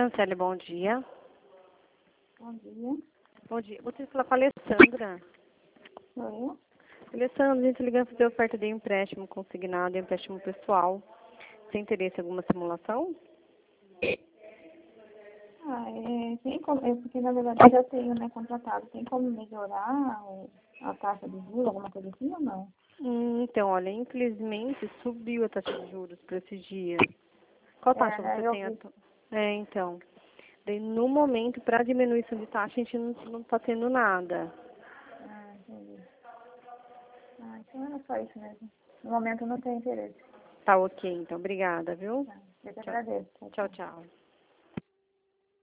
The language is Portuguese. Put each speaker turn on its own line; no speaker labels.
Franciele, bom dia.
Bom dia.
Bom dia. Você fala com a Alessandra.
Sou eu?
Alessandra, a gente ligando para fazer oferta de empréstimo consignado e empréstimo pessoal. Tem interesse em alguma simulação?
Tem como, porque na verdade eu já tenho, né, contratado. Tem como melhorar a taxa de juros, alguma coisa assim ou não?
Então, olha, infelizmente subiu a taxa de juros para esses dias. Qual taxa você
Eu
tem?
vi.
Então. Daí, no momento, para diminuição de taxa, a gente não está tendo nada.
Entendi. Então era só isso mesmo. No momento eu não tenho interesse.
Tá ok, então. Obrigada, viu?
Eu que
Tchau,
agradeço.
tchau. Tchau.